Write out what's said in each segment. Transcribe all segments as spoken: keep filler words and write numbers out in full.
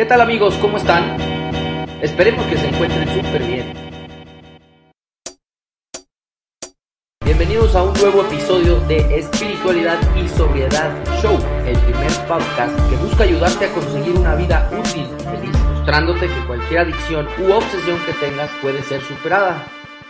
¿Qué tal amigos? ¿Cómo están? Esperemos que se encuentren súper bien. Bienvenidos a un nuevo episodio de Espiritualidad y Sobriedad Show, el primer podcast que busca ayudarte a conseguir una vida útil y feliz, mostrándote que cualquier adicción u obsesión que tengas puede ser superada.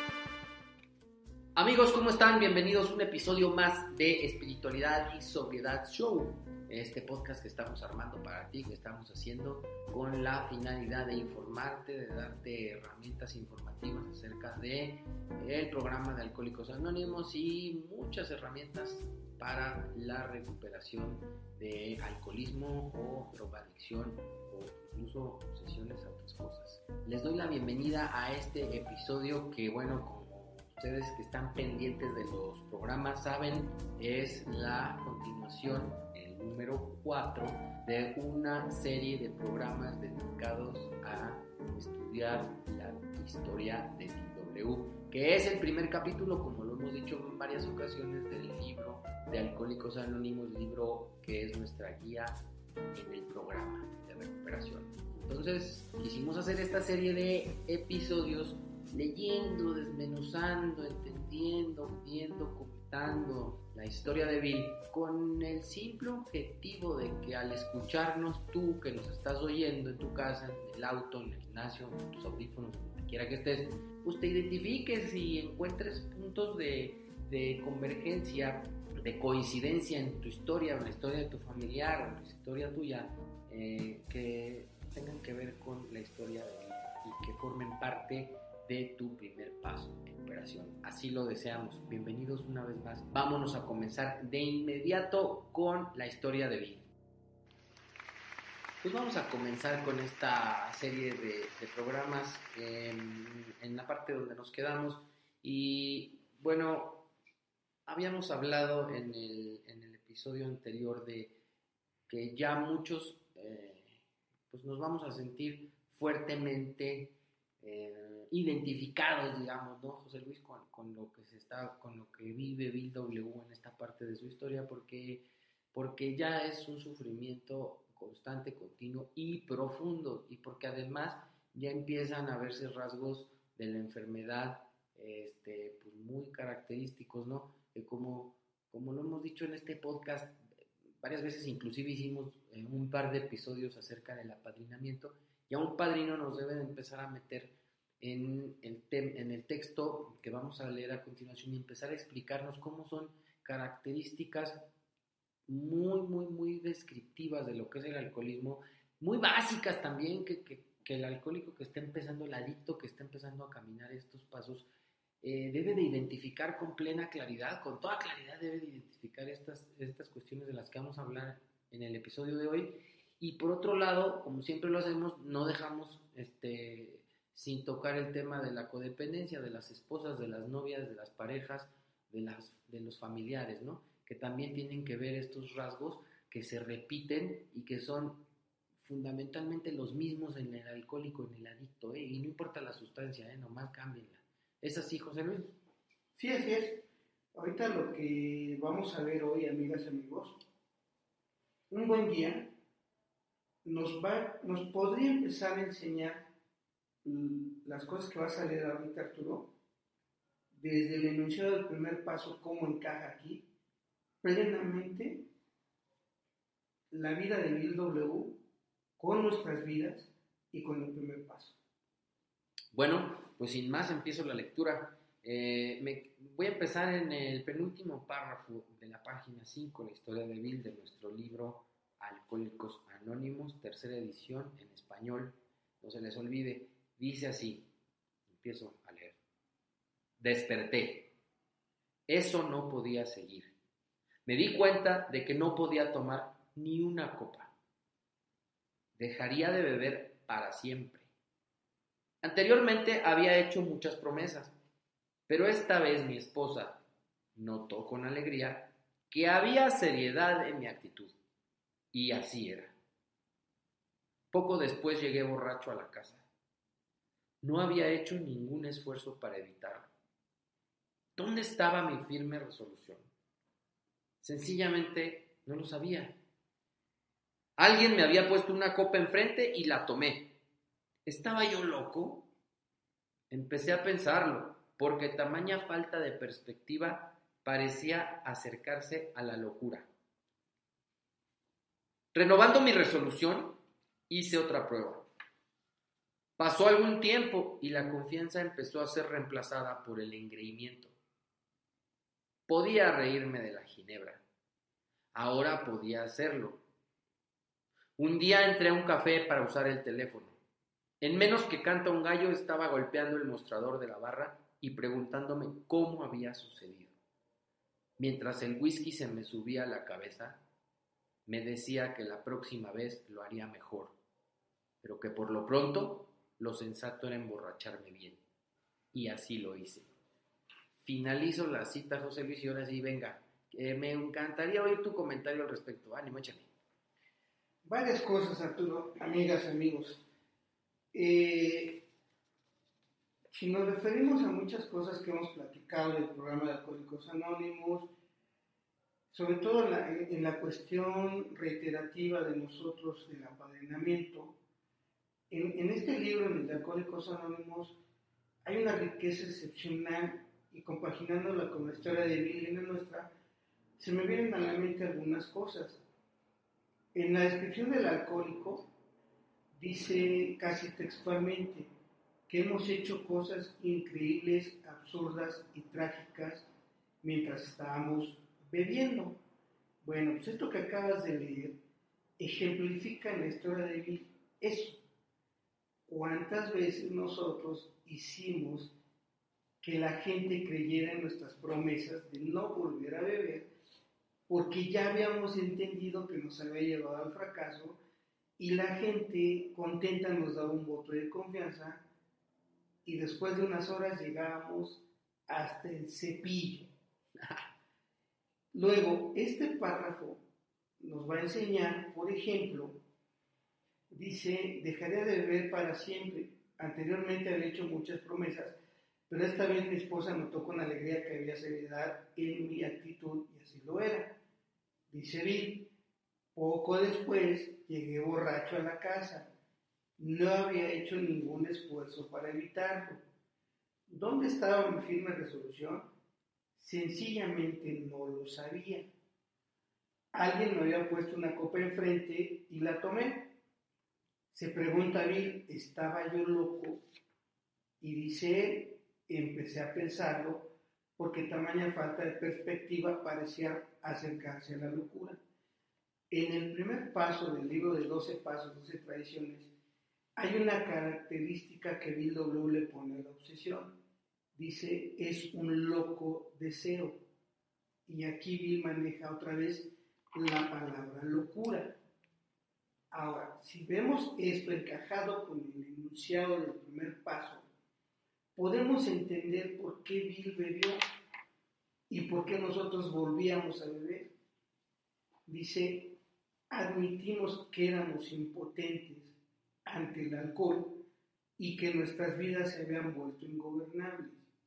Amigos, ¿cómo están? Bienvenidos a un episodio más de Espiritualidad y Sobriedad Show. Este podcast que estamos armando para ti, que estamos haciendo con la finalidad de informarte, de darte herramientas informativas acerca de el programa de Alcohólicos Anónimos y muchas herramientas para la recuperación de alcoholismo o drogadicción o incluso obsesiones a otras cosas. Les doy la bienvenida a este episodio que, bueno, como ustedes que están pendientes de los programas saben, es la continuación, el número cuatro de una serie de programas dedicados a estudiar la historia de D W, que es el primer capítulo, como lo hemos dicho en varias ocasiones, del libro de Alcohólicos Anónimos, libro que es nuestra guía en el programa de recuperación. Entonces, quisimos hacer esta serie de episodios leyendo, desmenuzando, entendiendo, viendo, comentando la historia de Bill, con el simple objetivo de que al escucharnos, tú que nos estás oyendo en tu casa, en el auto, en el gimnasio, en tus audífonos, donde quiera que estés, pues te identifiques y encuentres puntos de, de convergencia, de coincidencia en tu historia, en la historia de tu familiar, en la historia tuya, eh, que tengan que ver con la historia de Bill y que formen parte de tu primer paso en recuperación. Así lo deseamos. Bienvenidos una vez más. Vámonos a comenzar de inmediato con la historia de Bill. Pues vamos a comenzar con esta serie de, de programas en, en la parte donde nos quedamos. Y bueno, habíamos hablado en el, en el episodio anterior de que ya muchos eh, pues nos vamos a sentir fuertemente eh, identificados, digamos, ¿no, José Luis, con, con lo que se está, con lo que vive Bill W. en esta parte de su historia, porque, porque ya es un sufrimiento constante, continuo y profundo, y porque además ya empiezan a verse rasgos de la enfermedad, este, pues muy característicos, ¿no? Que como, como lo hemos dicho en este podcast varias veces, inclusive hicimos eh, un par de episodios acerca del apadrinamiento, y a un padrino nos debe de empezar a meter En el, te- en el texto que vamos a leer a continuación y empezar a explicarnos cómo son características muy, muy, muy descriptivas de lo que es el alcoholismo, muy básicas también, que, que, que el alcohólico que está empezando, el adicto que está empezando a caminar estos pasos, eh, debe de identificar con plena claridad, con toda claridad debe de identificar estas, estas cuestiones de las que vamos a hablar en el episodio de hoy. Y por otro lado, como siempre lo hacemos, no dejamos este... sin tocar el tema de la codependencia, de las esposas, de las novias, de las parejas, de, las, de los familiares, ¿no? Que también tienen que ver estos rasgos que se repiten y que son fundamentalmente los mismos en el alcohólico, en el adicto, ¿eh? Y no importa la sustancia, ¿eh? Nomás cámbienla. ¿Es así, José Luis? Sí, así es. Ahorita lo que vamos a ver hoy, amigas y amigos, un buen guía nos, va, nos podría empezar a enseñar las cosas que vas a leer ahorita, Arturo, desde el enunciado del primer paso, cómo encaja aquí plenamente la vida de Bill W. con nuestras vidas y con el primer paso. Bueno, pues sin más empiezo la lectura. Eh, me, voy a empezar en el penúltimo párrafo de la página cinco, la historia de Bill, de nuestro libro Alcohólicos Anónimos, tercera edición en español. No se les olvide. Dice así, empiezo a leer. Desperté. Eso no podía seguir. Me di cuenta de que no podía tomar ni una copa. Dejaría de beber para siempre. Anteriormente había hecho muchas promesas, pero esta vez mi esposa notó con alegría que había seriedad en mi actitud, y así era. Poco después llegué borracho a la casa. No había hecho ningún esfuerzo para evitarlo. ¿Dónde estaba mi firme resolución? Sencillamente no lo sabía. Alguien me había puesto una copa enfrente y la tomé. ¿Estaba yo loco? Empecé a pensarlo, porque tamaña falta de perspectiva parecía acercarse a la locura. Renovando mi resolución, hice otra prueba. Pasó algún tiempo y la confianza empezó a ser reemplazada por el engreimiento. Podía reírme de la ginebra. Ahora podía hacerlo. Un día entré a un café para usar el teléfono. En menos que canta un gallo estaba golpeando el mostrador de la barra y preguntándome cómo había sucedido. Mientras el whisky se me subía a la cabeza, me decía que la próxima vez lo haría mejor, pero que por lo pronto lo sensato era emborracharme bien. Y así lo hice. Finalizo la cita, José Luis, y ahora sí, venga, eh, me encantaría oír tu comentario al respecto. Ánimo, échale. Varias cosas, Arturo, amigas, amigos. Eh, si nos referimos a muchas cosas que hemos platicado del programa de Alcohólicos Anónimos, sobre todo en la, en la cuestión reiterativa de nosotros del apadrinamiento, en, en este libro, en el de Alcohólicos Anónimos, hay una riqueza excepcional y compaginándola con la historia de Bill y la nuestra, se me vienen a la mente algunas cosas. En la descripción del alcohólico, dice casi textualmente que hemos hecho cosas increíbles, absurdas y trágicas mientras estábamos bebiendo. Bueno, pues esto que acabas de leer ejemplifica en la historia de Bill eso. ¿Cuántas veces nosotros hicimos que la gente creyera en nuestras promesas de no volver a beber porque ya habíamos entendido que nos había llevado al fracaso y la gente contenta nos daba un voto de confianza y después de unas horas llegábamos hasta el cepillo? Luego, este párrafo nos va a enseñar, por ejemplo, dice, dejaré de beber para siempre. Anteriormente había hecho muchas promesas, pero esta vez mi esposa notó con alegría que había seriedad en mi actitud y así lo era. Dice Bill, poco después llegué borracho a la casa. No había hecho ningún esfuerzo para evitarlo. ¿Dónde estaba mi firme resolución? Sencillamente no lo sabía. Alguien me había puesto una copa enfrente y la tomé. Se pregunta Bill, ¿estaba yo loco? Y dice él, empecé a pensarlo porque tamaña falta de perspectiva parecía acercarse a la locura. En el primer paso del libro de doce pasos, doce tradiciones, hay una característica que Bill W. le pone a la obsesión. Dice, es un loco deseo. Y aquí Bill maneja otra vez la palabra locura. Ahora, si vemos esto encajado con el enunciado del primer paso, podemos entender por qué Bill bebió y por qué nosotros volvíamos a beber. Dice, admitimos que éramos impotentes ante el alcohol y que nuestras vidas se habían vuelto ingobernables.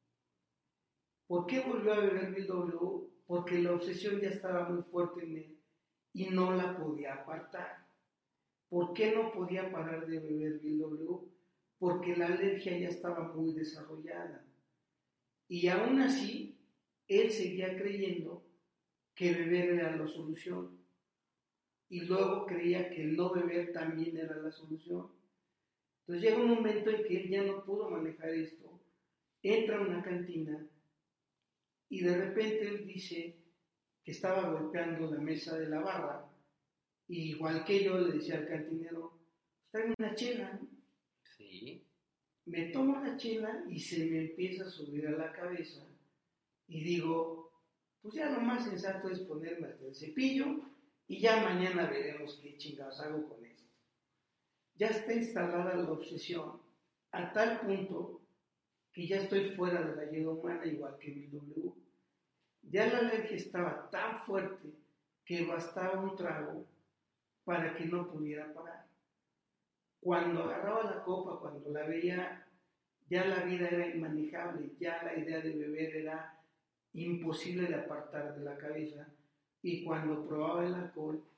¿Por qué volvió a beber Bill W? Porque la obsesión ya estaba muy fuerte en él y no la podía apartar. ¿Por qué no podía parar de beber Bill W? Porque la alergia ya estaba muy desarrollada. Y aún así, él seguía creyendo que beber era la solución. Y luego creía que el no beber también era la solución. Entonces llega un momento en que él ya no pudo manejar esto. Entra a una cantina y de repente él dice que estaba golpeando la mesa de la barra. Y igual que yo le decía al cantinero, tráeme una chela. Sí. Me tomo la chela y se me empieza a subir a la cabeza. Y digo, pues ya lo más sensato es ponerme hasta el cepillo y ya mañana veremos qué chingados hago con esto. Ya está instalada la obsesión a tal punto que ya estoy fuera de la ayuda humana igual que Bill W. Ya la alergia estaba tan fuerte que bastaba un trago para que no pudiera parar. Cuando agarraba la copa, cuando la veía, ya la vida era inmanejable, ya la idea de beber era imposible de apartar de la cabeza, y cuando probaba el alcohol,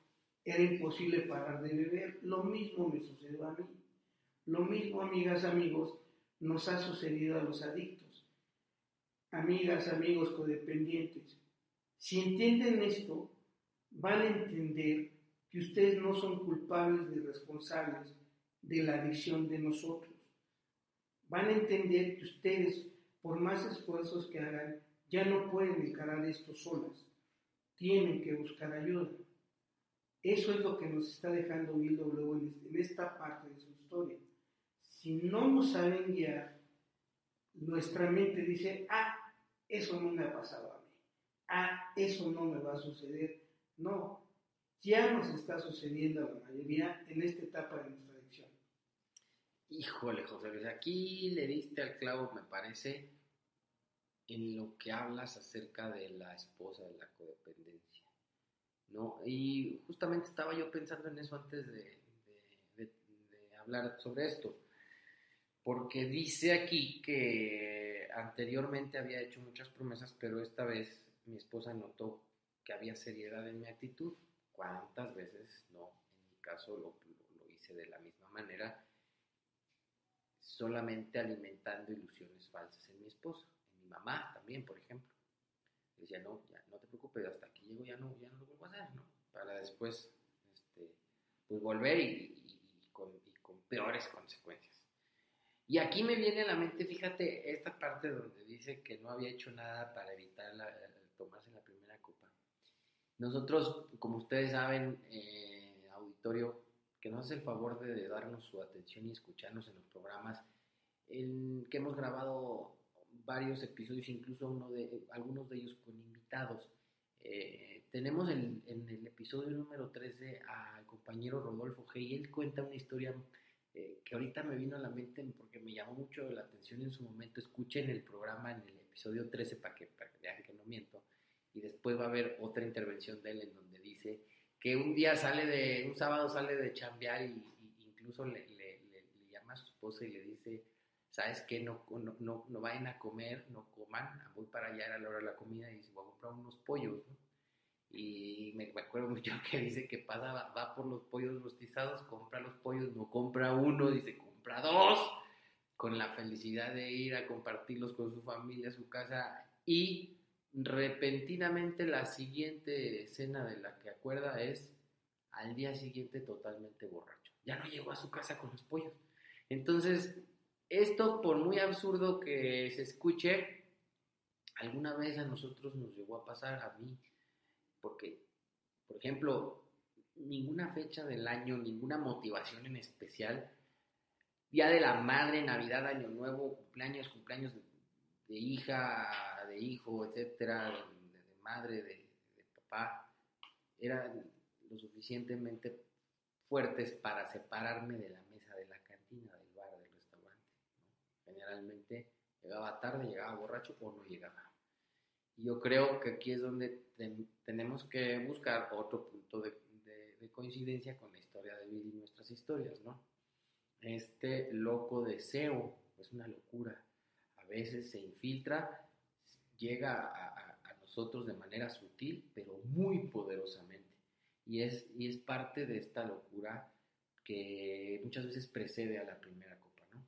era imposible parar de beber. Lo mismo me sucedió a mí. Lo mismo, amigas, amigos, nos ha sucedido a los adictos. Amigas, amigos codependientes, si entienden esto, van a entender que ustedes no son culpables ni responsables de la adicción de nosotros. Van a entender que ustedes, por más esfuerzos que hagan, ya no pueden encarar esto solas. Tienen que buscar ayuda. Eso es lo que nos está dejando Bill W. en esta parte de su historia. Si no nos saben guiar, nuestra mente dice, ah, eso no me ha pasado a mí. Ah, eso no me va a suceder. No, ya nos está sucediendo a la mayoría en esta etapa de nuestra adicción. Híjole, José Luis, aquí le diste al clavo, me parece, en lo que hablas acerca de la esposa, de la codependencia, ¿no? Y justamente estaba yo pensando en eso antes de, de, de, de hablar sobre esto, porque dice aquí que anteriormente había hecho muchas promesas, pero esta vez mi esposa notó que había seriedad en mi actitud. ¿Cuántas veces no? En mi caso lo, lo, lo hice de la misma manera, solamente alimentando ilusiones falsas en mi esposa, en mi mamá también, por ejemplo. Decía, no, ya no te preocupes, hasta aquí llego, ya no, ya no lo vuelvo a hacer, ¿no? Para después, este, pues volver y, y, y, con, y con peores consecuencias. Y aquí me viene a la mente, fíjate, esta parte donde dice que no había hecho nada para evitar la, tomarse la primera copa. Nosotros, como ustedes saben, eh, auditorio, que nos hace el favor de darnos su atención y escucharnos en los programas, en que hemos grabado varios episodios, incluso uno de, algunos de ellos con invitados. Eh, tenemos en, en el episodio número trece al compañero Rodolfo G. y él cuenta una historia eh, que ahorita me vino a la mente porque me llamó mucho la atención en su momento. Escuchen el programa en el episodio trece para que, para que vean que no miento, y después va a haber otra intervención de él en donde dice que un día sale de, un sábado sale de chambear y, y incluso le, le, le, le llama a su esposa y le dice, ¿sabes qué? No, no, no, no vayan a comer, no coman, voy para allá, era la hora de la comida y dice, voy a comprar unos pollos, ¿no? Y me, me acuerdo mucho que dice que pasa, va, va por los pollos rostizados, compra los pollos, no compra uno, dice, compra dos, con la felicidad de ir a compartirlos con su familia, su casa, y repentinamente la siguiente escena de la que acuerda es al día siguiente totalmente borracho. Ya no llegó a su casa con los pollos. Entonces, esto, por muy absurdo que se escuche, alguna vez a nosotros nos llegó a pasar, a mí, porque, por ejemplo, ninguna fecha del año, ninguna motivación en especial, Día de la Madre, Navidad, Año Nuevo, cumpleaños, cumpleaños de, de hija, de hijo, etcétera, de, de, de madre, de, de papá, eran lo suficientemente fuertes para separarme de la mesa de la cantina, del bar, del restaurante, ¿no? Generalmente llegaba tarde, llegaba borracho o no llegaba. Y yo creo que aquí es donde ten, tenemos que buscar otro punto de, de, de coincidencia con la historia de Bill y nuestras historias, ¿no? Este loco deseo es una locura. A veces se infiltra, llega a, a, a nosotros de manera sutil, pero muy poderosamente. Y es, y es parte de esta locura que muchas veces precede a la primera copa, ¿no?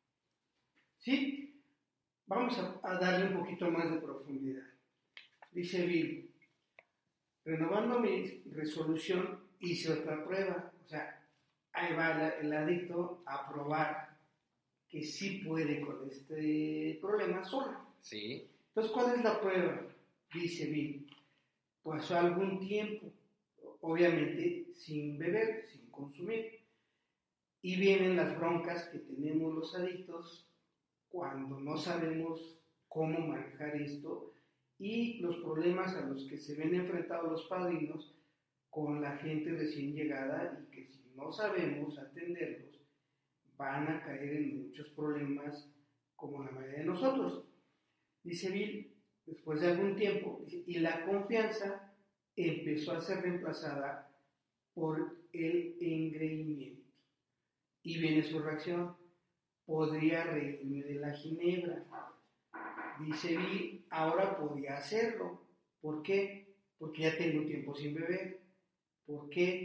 Sí, vamos a, a darle un poquito más de profundidad. Dice Bill, renovando mi resolución, hice otra prueba. O sea, ahí va el, el adicto a probar que sí puede con este problema solo. Sí. Entonces, ¿cuál es la prueba? Dice Bill. Pasó algún tiempo, obviamente sin beber, sin consumir. Y vienen las broncas que tenemos los adictos cuando no sabemos cómo manejar esto y los problemas a los que se ven enfrentados los padrinos con la gente recién llegada y que si no sabemos atenderlos van a caer en muchos problemas como la mayoría de nosotros. Dice Bill, después de algún tiempo, dice, y la confianza empezó a ser reemplazada por el engreimiento. Y viene su reacción, podría reírme de la ginebra. Dice Bill, ahora podía hacerlo. ¿Por qué? Porque ya tengo tiempo sin beber. ¿Por qué?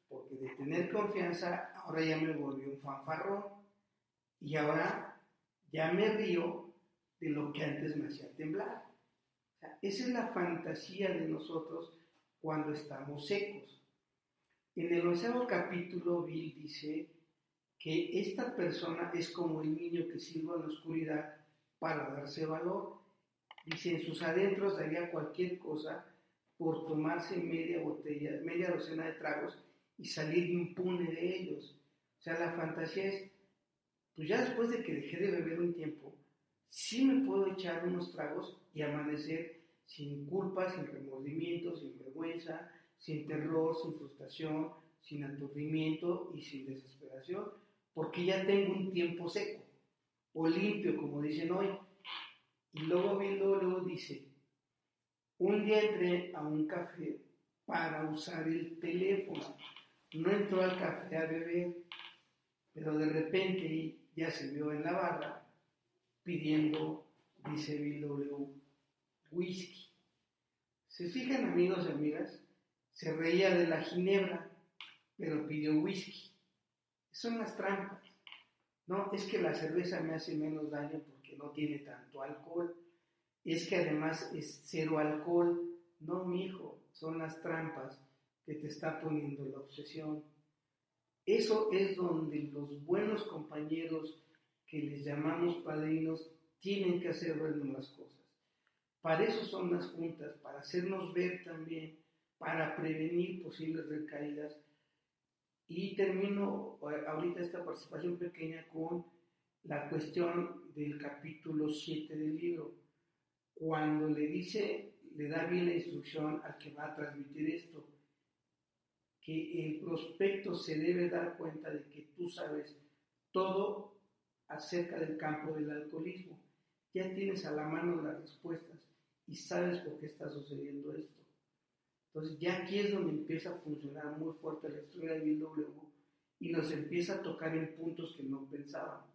porque de tener confianza, ahora ya me volví un fanfarrón y ahora ya me río de lo que antes me hacía temblar. O sea, esa es la fantasía de nosotros cuando estamos secos. En el onceavo capítulo, Bill dice que esta persona es como el niño que silba en la oscuridad para darse valor. Dice, en sus adentros daría cualquier cosa por tomarse media botella, media docena de tragos y salir impune de ellos. O sea, la fantasía es, pues ya después de que dejé de beber un tiempo, sí me puedo echar unos tragos y amanecer sin culpa, sin remordimiento, sin vergüenza, sin terror, sin frustración, sin aturdimiento y sin desesperación, porque ya tengo un tiempo seco o limpio, como dicen hoy. Y luego viendo, luego dice, un día entré a un café para usar el teléfono. No entró al café a beber, pero de repente ya se vio en la barra pidiendo, dice Bill W., whisky. ¿Se fijan, amigos y amigas? Se reía de la ginebra, pero pidió whisky. Son las trampas. No, es que la cerveza me hace menos daño porque no tiene tanto alcohol. Es que además es cero alcohol. No, mijo, son las trampas que te está poniendo la obsesión. Eso es donde los buenos compañeros que les llamamos padrinos tienen que hacer vernos las cosas. Para eso son las juntas, para hacernos ver también, para prevenir posibles recaídas. Y termino ahorita esta participación pequeña con la cuestión del capítulo siete del libro. Cuando le dice, le da bien la instrucción al que va a transmitir esto, que el prospecto se debe dar cuenta de que tú sabes todo acerca del campo del alcoholismo. Ya tienes a la mano las respuestas y sabes por qué está sucediendo esto. Entonces ya aquí es donde empieza a funcionar muy fuerte la historia de Bill W. y nos empieza a tocar en puntos que no pensábamos.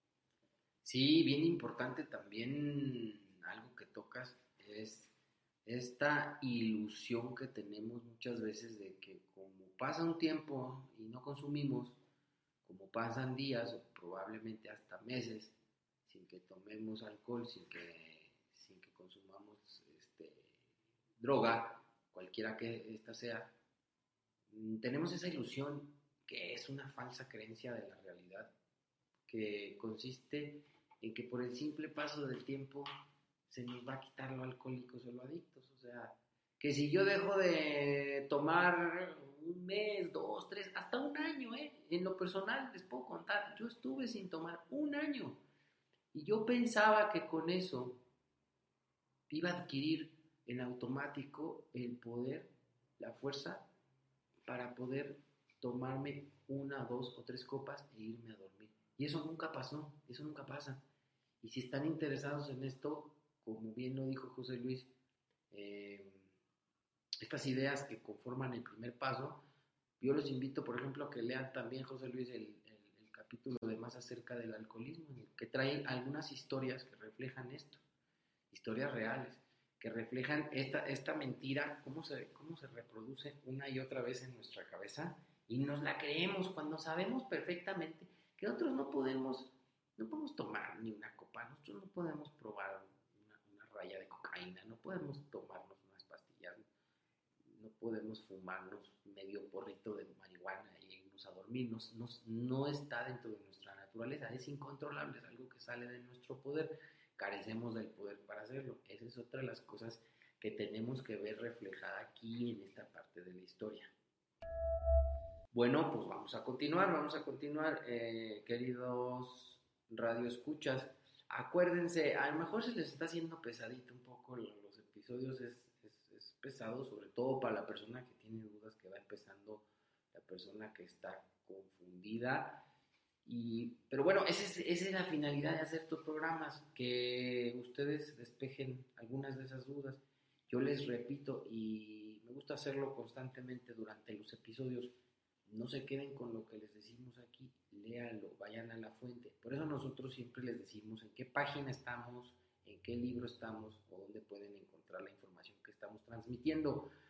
Sí, bien importante también algo que tocas es esta ilusión que tenemos muchas veces de que como pasa un tiempo y no consumimos, como pasan días o probablemente hasta meses sin que tomemos alcohol, sin que, sin que consumamos este, droga, cualquiera que ésta sea, tenemos esa ilusión que es una falsa creencia de la realidad, que consiste en que por el simple paso del tiempo se nos va a quitar lo alcohólicos o lo adictos. O sea, que si yo dejo de tomar un mes, dos, tres, hasta un año, ¿eh? En lo personal les puedo contar, yo estuve sin tomar un año y yo pensaba que con eso iba a adquirir en automático el poder, la fuerza para poder tomarme una, dos o tres copas e irme a dormir. Y eso nunca pasó, eso nunca pasa. Y si están interesados en esto, como bien lo dijo José Luis, eh, estas ideas que conforman el primer paso, yo los invito, por ejemplo, a que lean también, José Luis, el, el, el capítulo de Más acerca del alcoholismo, en el que trae algunas historias que reflejan esto, historias reales, que reflejan esta, esta mentira, cómo se, cómo se reproduce una y otra vez en nuestra cabeza, y nos la creemos cuando sabemos perfectamente que nosotros no podemos, no podemos tomar ni una copa, nosotros no podemos probar una, una raya de cocaína, no podemos tomarnos unas pastillas, no podemos fumarnos medio porrito de marihuana y irnos a dormir, no, no, no está dentro de nuestra naturaleza, es incontrolable, es algo que sale de nuestro poder, carecemos del poder para hacerlo. Esa es otra de las cosas que tenemos que ver reflejada aquí en esta parte de la historia. Bueno, pues vamos a continuar, vamos a continuar, eh, queridos radioescuchas. Acuérdense, a lo mejor se les está haciendo pesadito un poco los, los episodios, es, es, es pesado, sobre todo para la persona que tiene dudas, que va empezando, la persona que está confundida. Y, pero bueno, esa es, esa es la finalidad de hacer estos programas, que ustedes despejen algunas de esas dudas. Yo les repito, y me gusta hacerlo constantemente durante los episodios, no se queden con lo que les decimos aquí, léanlo, vayan a la fuente. Por eso nosotros siempre les decimos en qué página estamos, en qué libro estamos o dónde pueden encontrar la información que estamos transmitiendo.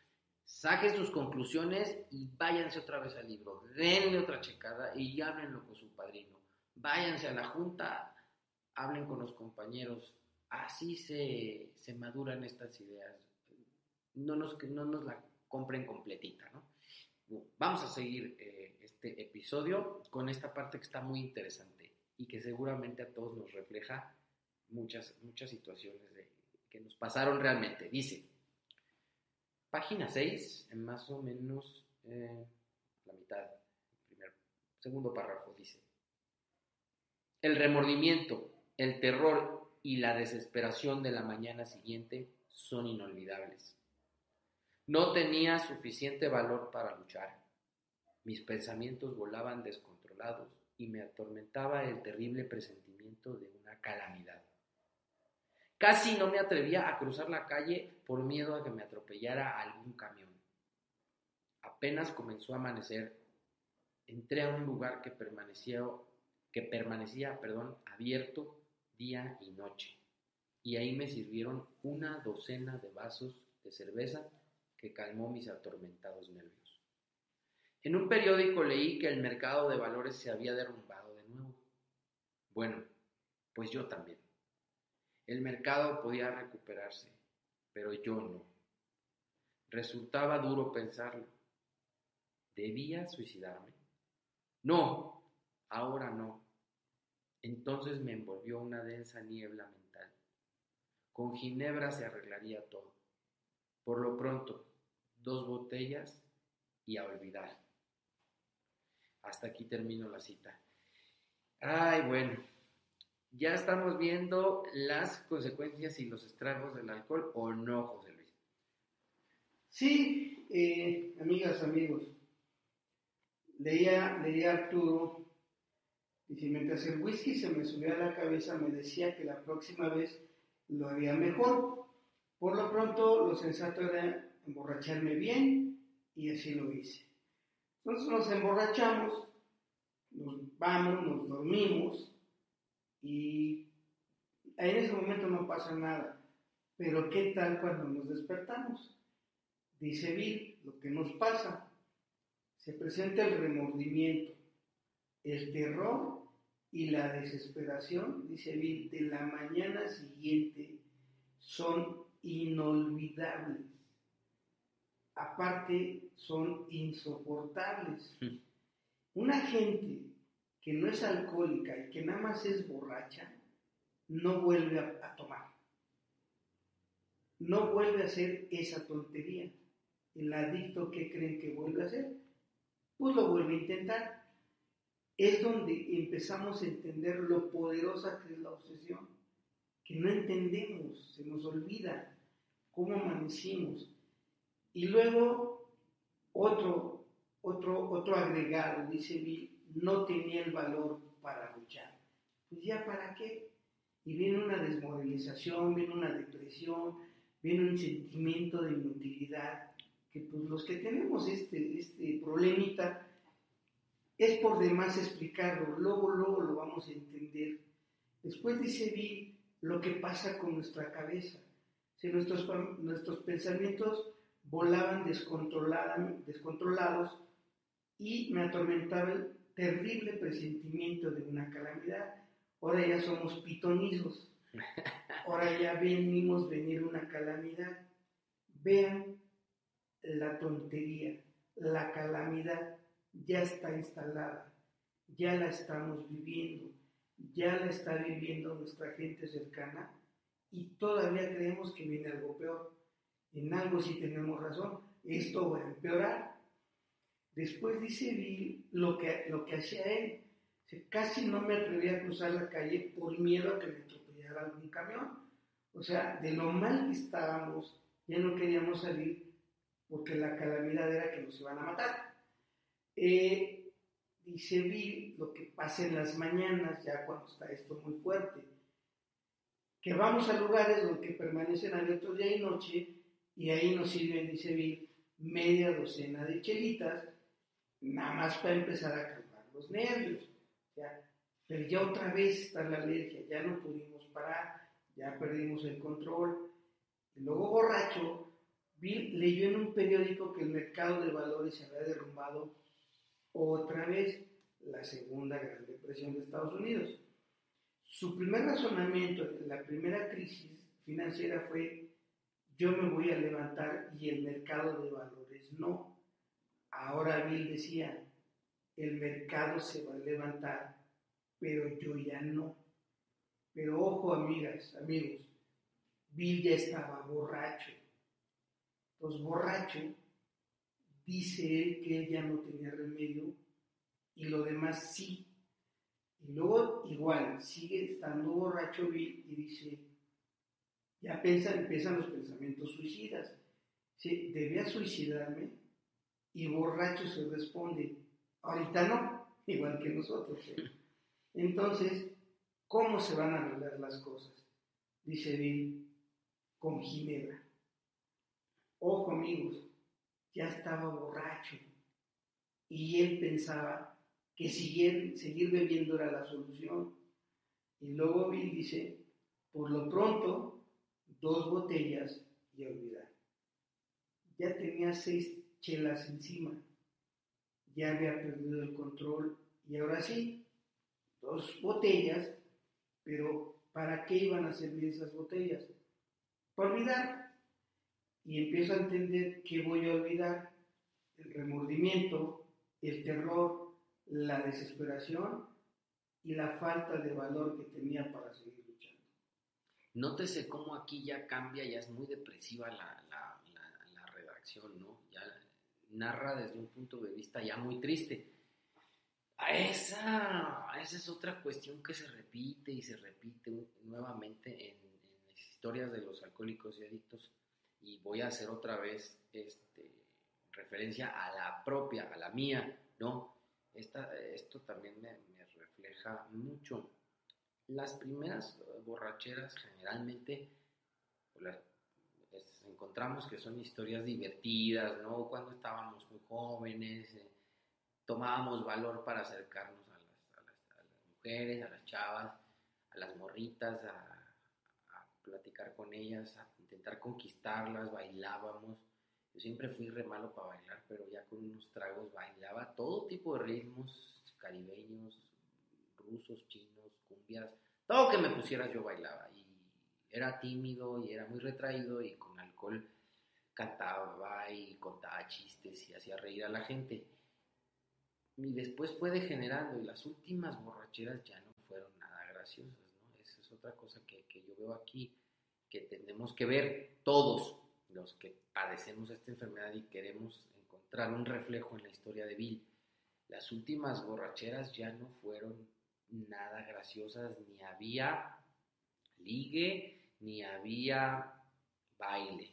Saquen sus conclusiones y váyanse otra vez al libro, denle otra checada y háblenlo con su padrino. Váyanse a la junta, hablen con los compañeros, así se, se maduran estas ideas. No nos, no nos la compren completita, ¿no? Vamos a seguir eh, este episodio con esta parte que está muy interesante y que seguramente a todos nos refleja muchas, muchas situaciones de, que nos pasaron realmente. Dice, página seis, en más o menos eh, la mitad, primer, segundo párrafo, dice, el remordimiento, el terror y la desesperación de la mañana siguiente son inolvidables. No tenía suficiente valor para luchar. Mis pensamientos volaban descontrolados y me atormentaba el terrible presentimiento de una calamidad. Casi no me atrevía a cruzar la calle por miedo a que me atropellara algún camión. Apenas comenzó a amanecer, entré a un lugar que permanecía, que permanecía, perdón, abierto día y noche, y ahí me sirvieron una docena de vasos de cerveza que calmó mis atormentados nervios. En un periódico leí que el mercado de valores se había derrumbado de nuevo. Bueno, pues yo también. El mercado podía recuperarse, pero yo no. Resultaba duro pensarlo. ¿Debía suicidarme? No, ahora no. Entonces me envolvió una densa niebla mental. Con ginebra se arreglaría todo. Por lo pronto, dos botellas y a olvidar. Hasta aquí termino la cita. Ay, bueno, ya estamos viendo las consecuencias y los estragos del alcohol, ¿o no, José Luis? Sí, eh, amigas, amigos, leía, leía Arturo, y si mientras el whisky se me subía a la cabeza me decía que la próxima vez lo haría mejor. Por lo pronto, lo sensato era emborracharme bien, y así lo hice. Entonces nos emborrachamos, nos vamos, nos dormimos, y en ese momento no pasa nada. Pero ¿qué tal cuando nos despertamos? Dice Bill, lo que nos pasa, se presenta el remordimiento, el terror y la desesperación, dice Bill, de la mañana siguiente son inolvidables. Aparte, son insoportables. Mm. Una gente que no es alcohólica y que nada más es borracha, no vuelve a, a tomar. No vuelve a hacer esa tontería. El adicto, ¿qué creen que vuelve a hacer? Pues lo vuelve a intentar. Es donde empezamos a entender lo poderosa que es la obsesión, que no entendemos, se nos olvida cómo amanecimos. Y luego otro, otro, otro agregado, dice Bill, no tenía el valor para luchar. Pues ya para qué. Y viene una desmoralización, viene una depresión, viene un sentimiento de inutilidad, que pues los que tenemos este, este problemita, es por demás explicarlo, luego, luego lo vamos a entender. Después dice Bill lo que pasa con nuestra cabeza. Si nuestros, nuestros pensamientos volaban descontrolados y me atormentaba el terrible presentimiento de una calamidad. Ahora ya somos pitonizos. Ahora ya venimos venir una calamidad. Vean la tontería, la calamidad ya está instalada, ya la estamos viviendo, ya la está viviendo nuestra gente cercana y todavía creemos que viene algo peor. En algo sí tenemos razón, esto va a empeorar. Después dice Bill lo que, lo que hacía él. Casi no me atrevía a cruzar la calle por miedo a que me atropellara algún camión. O sea, de lo mal que estábamos, ya no queríamos salir porque la calamidad era que nos iban a matar. Eh, dice Bill lo que pasa en las mañanas, ya cuando está esto muy fuerte, que vamos a lugares donde permanecen abiertos día y noche, y ahí nos sirven, dice Bill, media docena de chelitas, nada más para empezar a calmar los nervios. Ya, pero ya otra vez está la alergia, ya no pudimos parar, ya perdimos el control. Y luego borracho, Bill leyó en un periódico que el mercado de valores se había derrumbado otra vez, la segunda gran depresión de Estados Unidos. Su primer razonamiento en la primera crisis financiera fue: yo me voy a levantar y el mercado de valores no. Ahora Bill decía: el mercado se va a levantar, pero yo ya no. Pero ojo, amigas, amigos, Bill ya estaba borracho. Pues borracho, dice él que él ya no tenía remedio y lo demás sí. Y luego igual sigue estando borracho Bill y dice, ya piensa, empiezan los pensamientos suicidas. Dice, debía suicidarme, y borracho se responde, ahorita no, igual que nosotros. ¿eh? Entonces, ¿cómo se van a arreglar las cosas? Dice Bill, con ginebra. Ojo, amigos, ya estaba borracho y él pensaba que seguir, seguir bebiendo era la solución. Y luego Bill dice, por lo pronto, dos botellas y olvidar. Ya tenía seis chelas encima, ya había perdido el control y ahora sí, dos botellas, pero ¿para qué iban a servir esas botellas? Para olvidar. Y empiezo a entender que voy a olvidar: el remordimiento, el terror, la desesperación y la falta de valor que tenía para seguir luchando. Nótese cómo aquí ya cambia, ya es muy depresiva la, la, la, la redacción, ¿no? Ya narra desde un punto de vista ya muy triste. Esa, esa es otra cuestión que se repite y se repite nuevamente en, en las historias de los alcohólicos y adictos. Y voy a hacer otra vez este, referencia a la propia, a la mía, ¿no? Esta, esto también me, me refleja mucho. Las primeras borracheras generalmente pues, las, las encontramos que son historias divertidas, ¿no? Cuando estábamos muy jóvenes, eh, tomábamos valor para acercarnos a las, a, las, a las mujeres, a las chavas, a las morritas, a platicar con ellas, a intentar conquistarlas, bailábamos. Yo siempre fui re malo para bailar, pero ya con unos tragos bailaba todo tipo de ritmos, caribeños, rusos, chinos, cumbias, todo que me pusieras yo bailaba. Y era tímido y era muy retraído y con alcohol cantaba y contaba chistes y hacía reír a la gente. Y después fue degenerando y las últimas borracheras ya no fueron nada graciosas. Esa es otra cosa que, que yo veo aquí, que tenemos que ver todos los que padecemos esta enfermedad y queremos encontrar un reflejo en la historia de Bill. Las últimas borracheras ya no fueron nada graciosas, ni había ligue, ni había baile.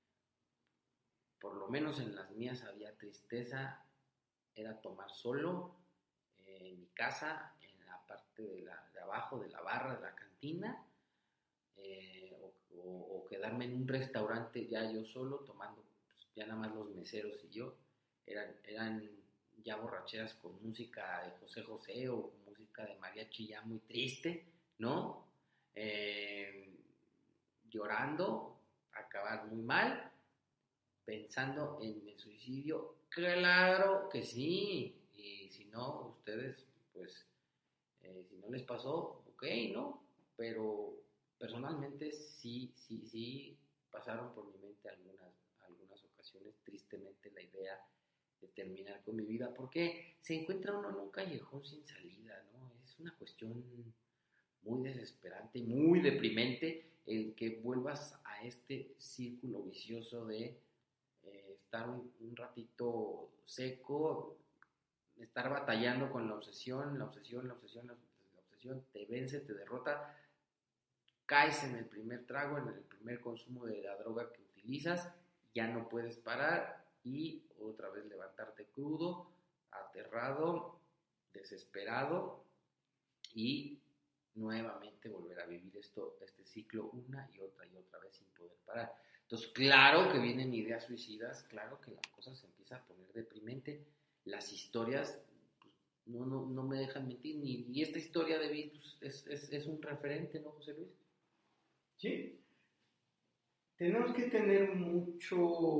Por lo menos en las mías había tristeza, era tomar solo eh, en mi casa, en la parte de, la, de abajo de la barra de la cantina, eh, o, o, o quedarme en un restaurante ya yo solo, tomando pues, ya nada más los meseros y yo. Eran, eran ya borracheras con música de José José o música de mariachi ya muy triste, ¿no? Eh, llorando, acabar muy mal, pensando en el suicidio. Claro que sí, y si no, ustedes, pues, eh, si no les pasó, ok, ¿no? Pero personalmente sí, sí, sí pasaron por mi mente algunas, algunas ocasiones, tristemente, la idea de terminar con mi vida, porque se encuentra uno en un callejón sin salida, ¿no? Es una cuestión muy desesperante y muy deprimente el que vuelvas a este círculo vicioso de eh, estar un, un ratito seco, estar batallando con la obsesión, la obsesión, la obsesión, la obsesión, te vence, te derrota, caes en el primer trago, en el primer consumo de la droga que utilizas, ya no puedes parar y otra vez levantarte crudo, aterrado, desesperado y nuevamente volver a vivir esto, este ciclo una y otra y otra vez sin poder parar. Entonces, claro que vienen ideas suicidas, claro que la cosa se empieza a poner deprimente, las historias pues, no, no, no me dejan mentir, ni, y esta historia de Bill pues, es, es, es un referente, ¿no, José Luis? Sí. tenemos que tener mucho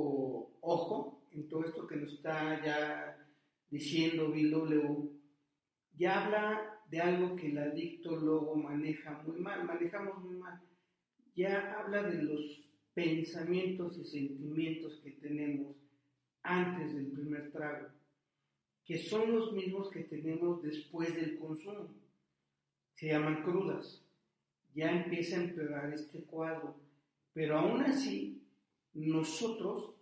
ojo en todo esto que nos está ya diciendo Bill W. Ya habla de algo que el adicto luego maneja muy mal, manejamos muy mal. Ya habla de los pensamientos y sentimientos que tenemos antes del primer trago, que son los mismos que tenemos después del consumo. Se llaman crudas. Ya empieza a empeorar este cuadro, pero aún así nosotros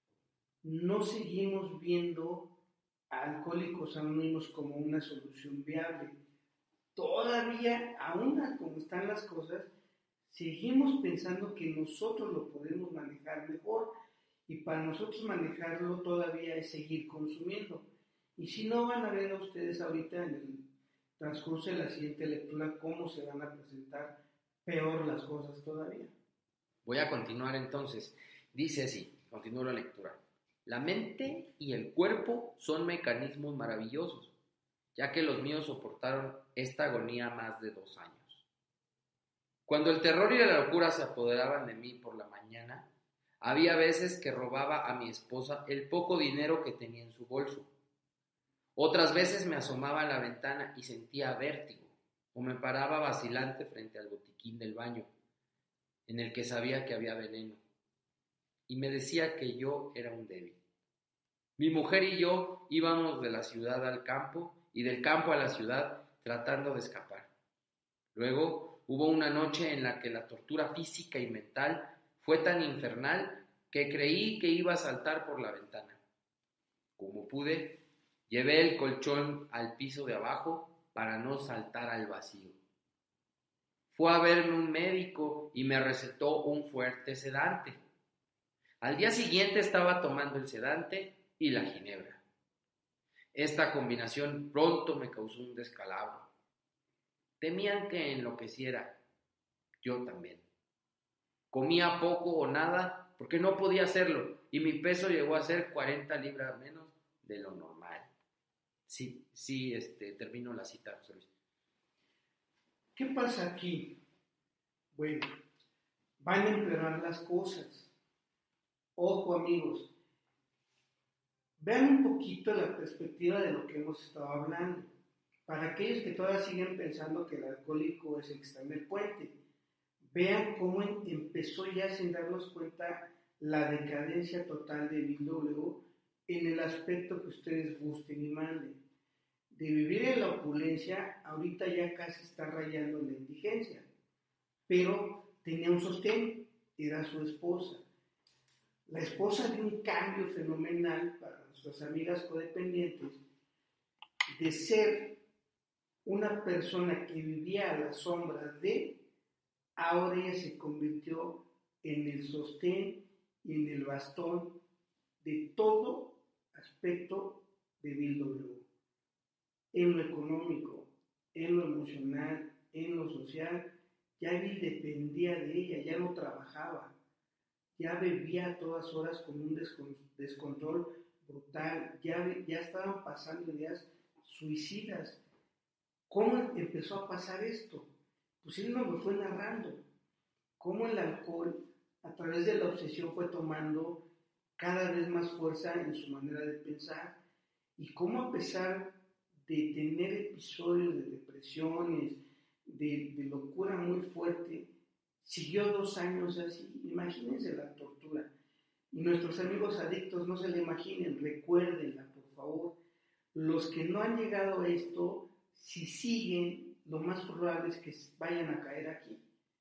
no seguimos viendo a Alcohólicos Anónimos como una solución viable. Todavía, aún como están las cosas, seguimos pensando que nosotros lo podemos manejar mejor, y para nosotros manejarlo todavía es seguir consumiendo. Y si no, van a ver a ustedes ahorita en el transcurso de la siguiente lectura cómo se van a presentar peor las cosas todavía. Voy a continuar entonces. Dice así, continúo la lectura. La mente y el cuerpo son mecanismos maravillosos, ya que los míos soportaron esta agonía más de dos años. Cuando el terror y la locura se apoderaban de mí por la mañana, había veces que robaba a mi esposa el poco dinero que tenía en su bolso. Otras veces me asomaba a la ventana y sentía vértigo, o me paraba vacilante frente al botiquín del baño, en el que sabía que había veneno, y me decía que yo era un débil. Mi mujer y yo íbamos de la ciudad al campo y del campo a la ciudad tratando de escapar. Luego hubo una noche en la que la tortura física y mental fue tan infernal que creí que iba a saltar por la ventana. Como pude, llevé el colchón al piso de abajo para no saltar al vacío. Fue a verme un médico y me recetó un fuerte sedante. Al día siguiente estaba tomando el sedante y la ginebra. Esta combinación pronto me causó un descalabro. Temían que enloqueciera. Yo también. Comía poco o nada porque no podía hacerlo y mi peso llegó a ser cuarenta libras menos de lo normal. Sí, sí, este, termino la cita, José Luis. ¿Qué pasa aquí? Bueno, van a empeorar las cosas. Ojo, amigos, vean un poquito la perspectiva de lo que hemos estado hablando. Para aquellos que todavía siguen pensando que el alcohólico es el que está en el puente, vean cómo empezó ya sin darnos cuenta la decadencia total de Bill W. en el aspecto que ustedes gusten y manden. De vivir en la opulencia, ahorita ya casi está rayando en la indigencia, pero tenía un sostén, era su esposa. La esposa dio un cambio fenomenal para nuestras amigas codependientes de ser una persona que vivía a la sombra de, ahora ella se convirtió en el sostén y en el bastón de todo aspecto de Bill W. En lo económico, en lo emocional, en lo social, ya Bill dependía de ella, ya no trabajaba, ya bebía a todas horas con un descontrol brutal, ya, ya estaban pasando ideas suicidas. ¿Cómo empezó a pasar esto? Pues él nos lo fue narrando, cómo el alcohol, a través de la obsesión, fue tomando cada vez más fuerza en su manera de pensar, y cómo, a pesar de tener episodios de depresiones, de, de locura muy fuerte, siguió dos años así. Imagínense la tortura. Y nuestros amigos adictos no se la imaginen, recuérdenla, por favor. Los que no han llegado a esto, si siguen, lo más probable es que vayan a caer aquí.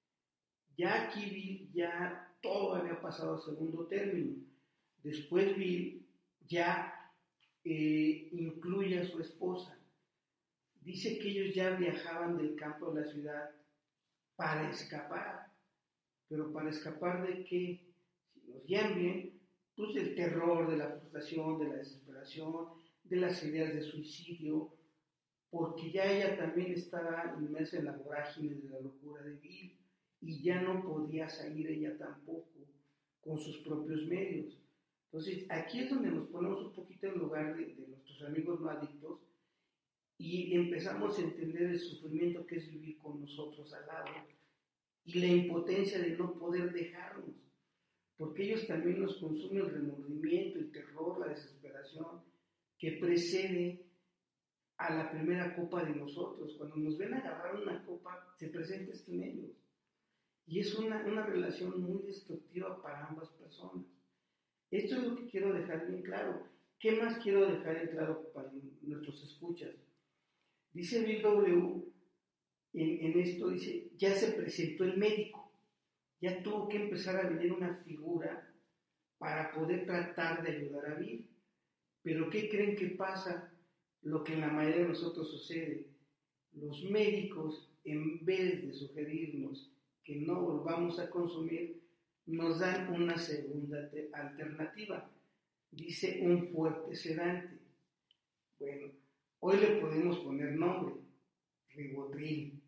Ya aquí Bill, ya todo había pasado a segundo término. Después Bill ya eh, incluye a su esposa. Dice que ellos ya viajaban del campo a la ciudad para escapar. ¿Pero para escapar de qué? Si nos guían bien, pues del terror, de la frustración, de la desesperación, de las ideas de suicidio, porque ya ella también estaba inmersa en la vorágine de la locura de Bill y ya no podía salir ella tampoco con sus propios medios. Entonces, aquí es donde nos ponemos un poquito en lugar de, de nuestros amigos no adictos y empezamos a entender el sufrimiento que es vivir con nosotros al lado y la impotencia de no poder dejarnos. porque ellos también nos consumen el remordimiento, el terror, la desesperación que precede a la primera copa de nosotros. Cuando nos ven agarrar una copa, se presenta esto en ellos. Y es una, una relación muy destructiva para ambas personas. Esto es lo que quiero dejar bien claro. ¿Qué más quiero dejar en claro para nuestros escuchas? Dice Bill W. En, en esto, dice, ya se presentó el médico. Ya tuvo que empezar a venir una figura para poder tratar de ayudar a Bill. Pero ¿qué creen que pasa? Lo que en la mayoría de nosotros sucede. Los médicos, en vez de sugerirnos que no volvamos a consumir, nos dan una segunda te- alternativa. Dice un fuerte sedante. Bueno, hoy le podemos poner nombre, Ribotril.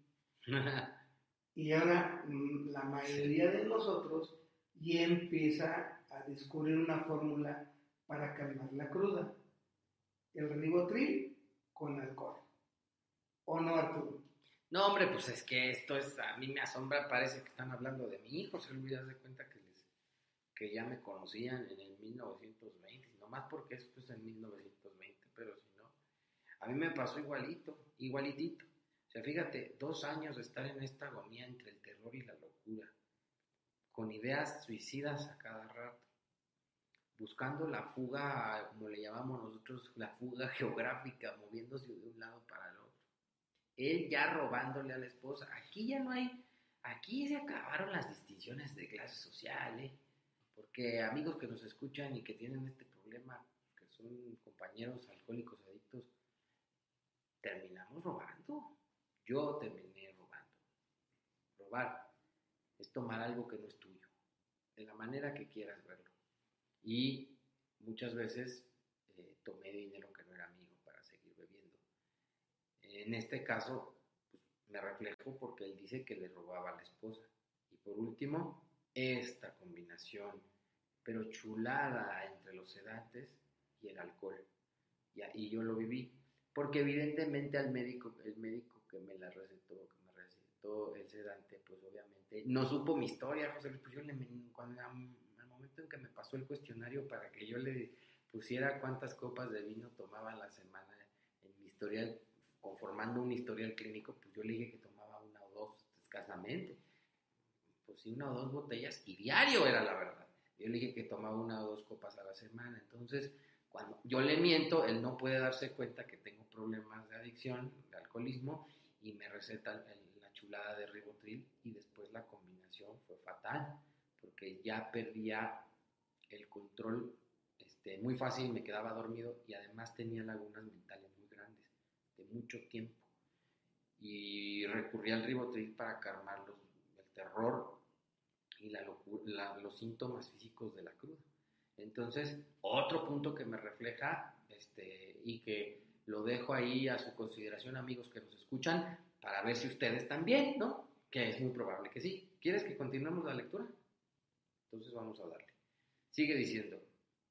Y ahora mm, la mayoría de nosotros ya empieza a descubrir una fórmula para calmar la cruda. El Ribotril con alcohol. ¿O no, Arturo? No, hombre, pues es que esto es, a mí me asombra, parece que están hablando de mi hijo, se olvidas de cuenta que les, que ya me conocían en el mil novecientos veinte, nomás porque es pues en mil novecientos veinte, pero si no, a mí me pasó igualito, igualitito. O sea, fíjate, dos años de estar en esta agonía entre el terror y la locura, con ideas suicidas a cada rato, buscando la fuga, como le llamamos nosotros, la fuga geográfica, moviéndose de un lado para el otro. Él ya robándole a la esposa. Aquí ya no hay, aquí se acabaron las distinciones de clase social, ¿eh? Porque amigos que nos escuchan y que tienen este problema, que son compañeros alcohólicos adictos, terminamos robando. Yo terminé robando. Robar es tomar algo que no es tuyo, de la manera que quieras verlo. Y muchas veces eh, tomé dinero que no era mío para seguir bebiendo. En este caso, pues, me reflejo porque él dice que le robaba a la esposa. Y por último, esta combinación, pero chulada entre los sedantes y el alcohol. Y, y yo lo viví, porque evidentemente al médico, el médico que me la recetó, que me recetó el sedante, pues obviamente no supo mi historia, José Luis. Pues yo le, cuando, al momento en que me pasó el cuestionario para que yo le pusiera cuántas copas de vino tomaba a la semana en mi historial, conformando un historial clínico, pues yo le dije que tomaba una o dos escasamente, pues sí, una o dos botellas, y diario era la verdad. Yo le dije que tomaba una o dos copas a la semana. Entonces, cuando yo le miento, él no puede darse cuenta que tengo problemas de adicción, de alcoholismo, y me receta el, la chulada de Ribotril, y después la combinación fue fatal, porque ya perdía el control, este, muy fácil, me quedaba dormido, y además tenía lagunas mentales muy grandes, de mucho tiempo, y recurría al Ribotril para calmar los, el terror y la locura, la, los síntomas físicos de la cruda. Entonces, otro punto que me refleja, este, y que lo dejo ahí a su consideración, amigos que nos escuchan, para ver si ustedes también, ¿no? Que es muy probable que sí. ¿Quieres que continuemos la lectura? Entonces vamos a darle. Sigue diciendo: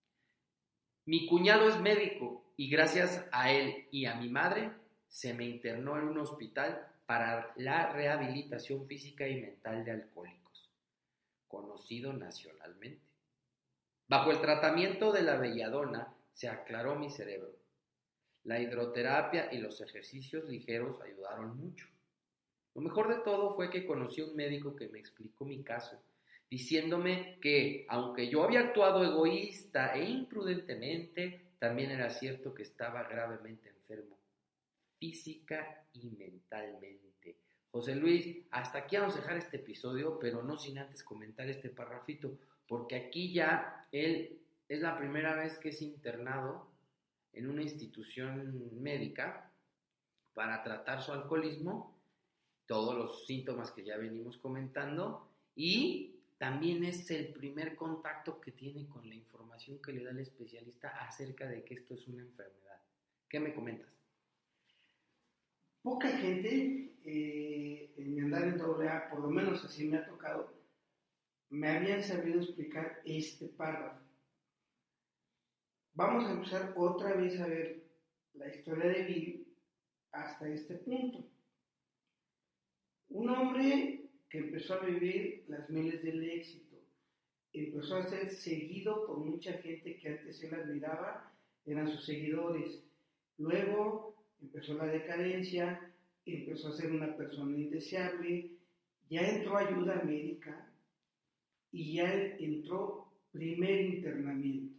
mi cuñado es médico y gracias a él y a mi madre se me internó en un hospital para la rehabilitación física y mental de alcohólicos, conocido nacionalmente. Bajo el tratamiento de la belladona se aclaró mi cerebro. La hidroterapia y los ejercicios ligeros ayudaron mucho. Lo mejor de todo fue que conocí a un médico que me explicó mi caso, diciéndome que, aunque yo había actuado egoísta e imprudentemente, también era cierto que estaba gravemente enfermo, física y mentalmente. José Luis, hasta aquí vamos a dejar este episodio, pero no sin antes comentar este parrafito, porque aquí ya él es la primera vez que es internado en una institución médica para tratar su alcoholismo, todos los síntomas que ya venimos comentando, y también es el primer contacto que tiene con la información que le da el especialista acerca de que esto es una enfermedad. ¿Qué me comentas? Poca gente eh, en mi andar en doble A, por lo menos así me ha tocado, me habían sabido explicar este párrafo. Vamos a empezar otra vez a ver la historia de Bill hasta este punto. Un hombre que empezó a vivir las mieles del éxito, empezó a ser seguido por mucha gente que antes él admiraba, eran sus seguidores. Luego empezó la decadencia, empezó a ser una persona indeseable, ya entró ayuda médica y ya entró primer internamiento.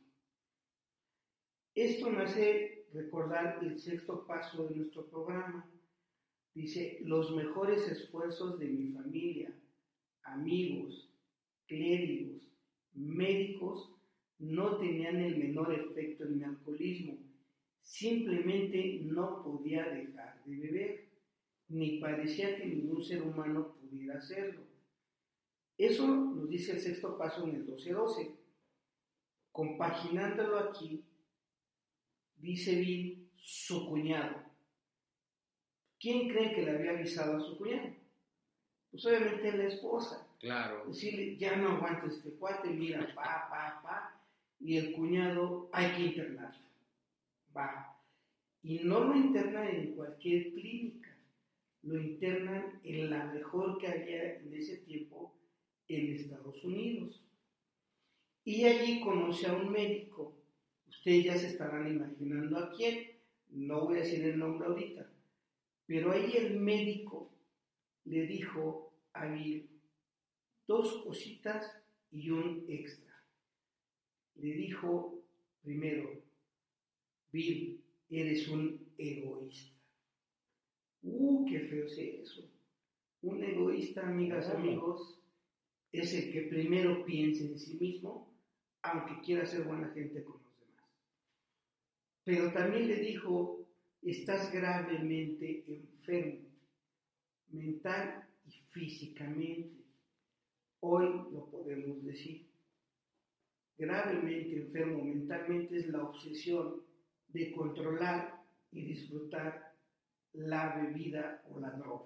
Esto me hace recordar el sexto paso de nuestro programa. Dice, los mejores esfuerzos de mi familia, amigos, clérigos, médicos, no tenían el menor efecto en mi alcoholismo. Simplemente no podía dejar de beber, ni parecía que ningún ser humano pudiera hacerlo. Eso nos dice el sexto paso en el doce doce. Compaginándolo aquí, dice Bill, su cuñado. ¿Quién cree que le había avisado a su cuñado? Pues obviamente la esposa. Claro. Decirle, ya no aguanta este cuate, mira, pa, pa, pa. Y el cuñado, hay que internarlo. Va. Y no lo internan en cualquier clínica. Lo internan en la mejor que había en ese tiempo en Estados Unidos. Y allí conoce a un médico. Ustedes ya se estarán imaginando a quién. No voy a decir el nombre ahorita. Pero ahí el médico le dijo a Bill dos cositas y un extra. Le dijo, primero, Bill, eres un egoísta. Uh, qué feo es eso. Un egoísta, amigas, oh. amigos, es el que primero piensa en sí mismo, aunque quiera ser buena gente con los demás. Pero también le dijo, estás gravemente enfermo, mental y físicamente. Hoy lo podemos decir. Gravemente enfermo mentalmente es la obsesión de controlar y disfrutar la bebida o la droga.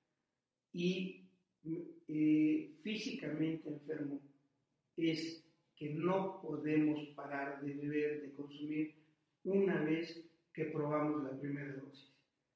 Y eh, físicamente enfermo es que no podemos parar de beber, de consumir una vez que probamos la primera dosis.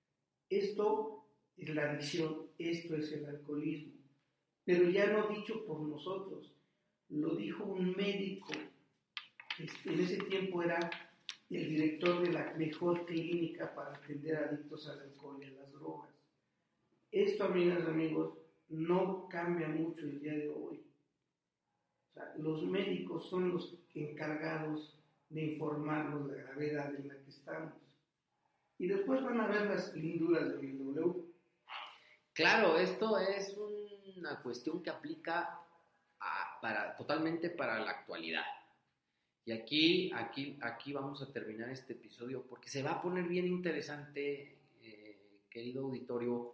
Esto es la adicción, esto es el alcoholismo. Pero ya no dicho por nosotros, lo dijo un médico, que en ese tiempo era el director de la mejor clínica para atender a adictos al alcohol y a las drogas. Esto, amigas y amigos, no cambia mucho el día de hoy. O sea, los médicos son los encargados de informarnos de la gravedad en la que estamos. Y después van a ver las linduras de Bill W. Claro, esto es una cuestión que aplica a, para, totalmente para la actualidad. Y aquí, aquí, aquí vamos a terminar este episodio porque se va a poner bien interesante, eh, querido auditorio.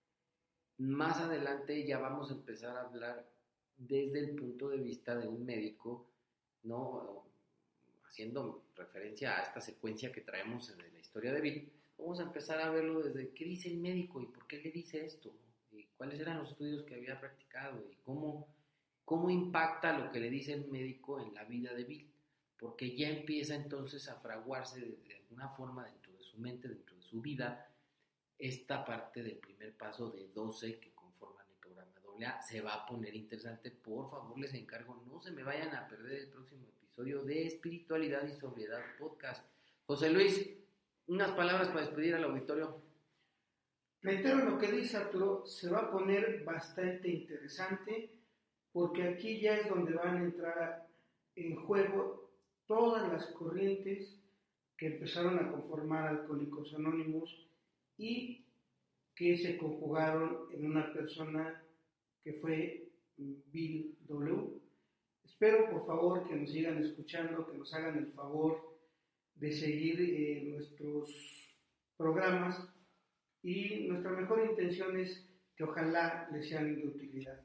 Más adelante ya vamos a empezar a hablar desde el punto de vista de un médico, ¿no? Haciendo referencia a esta secuencia que traemos en la historia de Bill. Vamos a empezar a verlo desde qué dice el médico y por qué le dice esto, y cuáles eran los estudios que había practicado y cómo, cómo impacta lo que le dice el médico en la vida de Bill, porque ya empieza entonces a fraguarse de, de alguna forma dentro de su mente, dentro de su vida, esta parte del primer paso de doce que conforman el programa doble A. Se va a poner interesante, por favor les encargo, no se me vayan a perder el próximo episodio de Espiritualidad y Sobriedad Podcast. José Luis, unas palabras para despedir al auditorio. Reitero lo que dice Arturo, se va a poner bastante interesante porque aquí ya es donde van a entrar en juego todas las corrientes que empezaron a conformar Alcohólicos Anónimos y que se conjugaron en una persona que fue Bill W. Espero por favor que nos sigan escuchando, que nos hagan el favor de seguir eh, nuestros programas y nuestra mejor intención es que ojalá les sean de utilidad.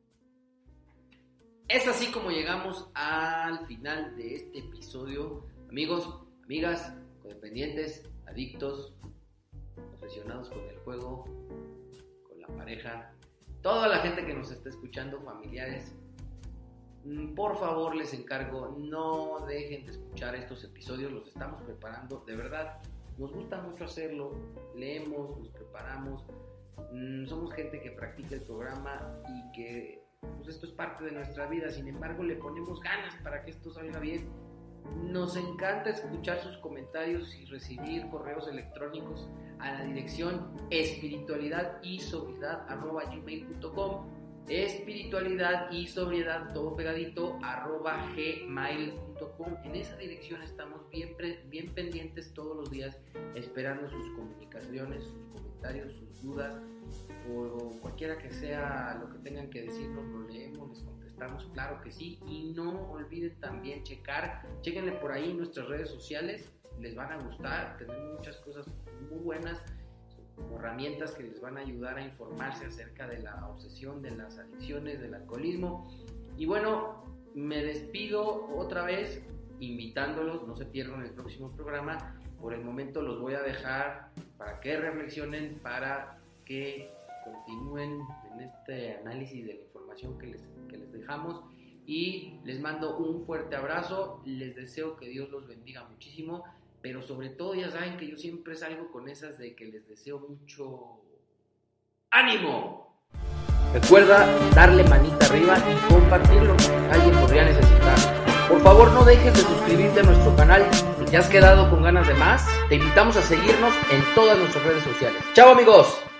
Es así como llegamos al final de este episodio. Amigos, amigas, codependientes, adictos, obsesionados con el juego, con la pareja, toda la gente que nos está escuchando, familiares, por favor les encargo, no dejen de escuchar estos episodios, los estamos preparando, de verdad, nos gusta mucho hacerlo, leemos, nos preparamos, somos gente que practica el programa y que pues esto es parte de nuestra vida, sin embargo le ponemos ganas para que esto salga bien. Nos encanta escuchar sus comentarios y recibir correos electrónicos a la dirección espiritualidad y sobriedad arroba gmail punto com, espiritualidad y sobriedad todo pegadito arroba gmail punto com. En esa dirección estamos bien, bien pendientes todos los días, esperando sus comunicaciones, sus comentarios, sus dudas o cualquiera que sea lo que tengan que decirnos, lo leemos, les contestamos, claro que sí. Y no olviden también checar, chequenle por ahí nuestras redes sociales, les van a gustar, tenemos muchas cosas muy buenas, como herramientas que les van a ayudar a informarse acerca de la obsesión, de las adicciones, del alcoholismo. Y bueno, me despido otra vez invitándolos, no se pierdan el próximo programa. Por el momento los voy a dejar para que reflexionen, para que continúen en este análisis de la información que les, que les dejamos, y les mando un fuerte abrazo, les deseo que Dios los bendiga muchísimo, pero sobre todo ya saben que yo siempre salgo con esas de que les deseo mucho ¡ánimo! Recuerda darle manita arriba y compartirlo, alguien podría necesitarlo. Por favor, no dejes de suscribirte a nuestro canal. Si te has quedado con ganas de más, te invitamos a seguirnos en todas nuestras redes sociales. ¡Chao, amigos!